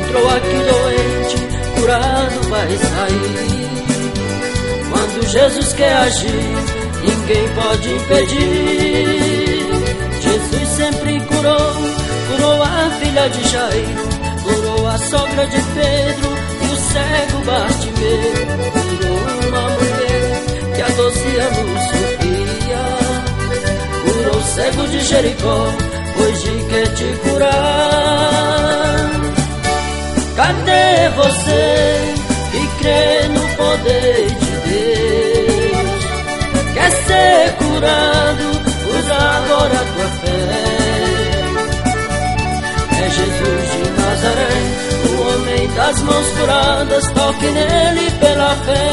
entrou aqui doente, curado vai sair. Quando Jesus quer agir, ninguém pode impedir. Jesus sempre curou a filha de Jairo, curou a sogra de Pedro e o cego Bartimeu, curou uma mulher que há 12 anos sofria, curou o cego de Jericó, hoje quer te curar. Cadê você que crê no poder de Deus? Quer ser curado? Usa agora a tua fé. É Jesus de Nazaré, o homem das mãos curadas, toque nele pela fé.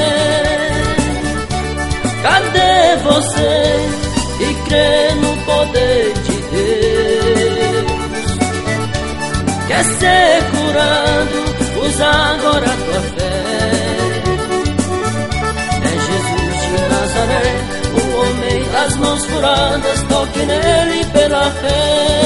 Cadê você que crê no poder de Deus? Quer ser curado? Usa agora a tua fé. É Jesus de Nazaré, o homem das mãos curadas, toque nele pela fé.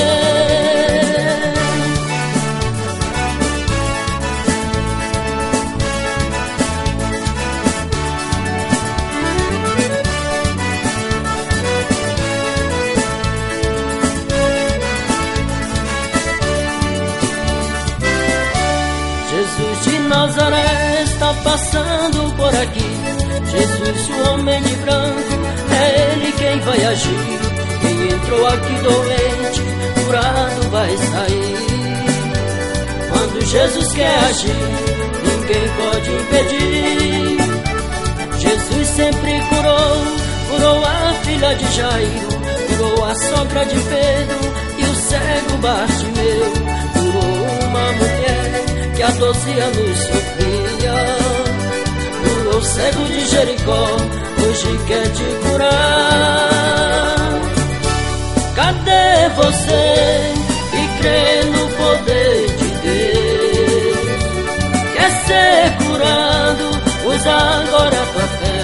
Jesus de Nazaré está passando por aqui. Jesus, o homem de branco, é ele quem vai agir. Quem entrou aqui doente, curado vai sair. Quando Jesus quer agir, ninguém pode impedir. Jesus sempre curou a filha de Jairo, curou a sogra de Pedro e o cego Bartimeu, curou uma mulher que há 12 anos sofria, curou o cego de Jericó, hoje quer te curar. Cadê você que crê no poder de Deus? Quer ser curado? Usa agora a tua fé.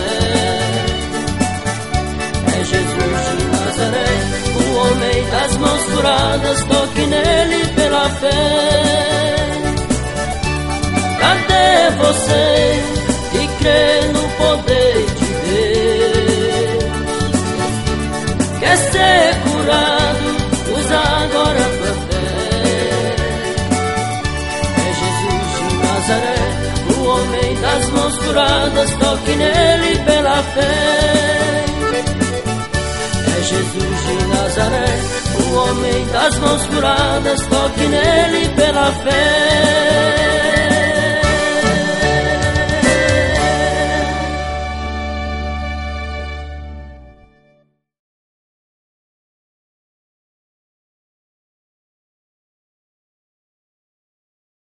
É Jesus de Nazaré, o homem das mãos curadas, toque nele pela fé. Cadê você que crê no poder de Deus? Quer ser curado? Usa agora a tua fé. É Jesus de Nazaré, o homem das mãos curadas, toque nele pela fé. É Jesus de Nazaré, o homem das mãos curadas, toque nele pela fé.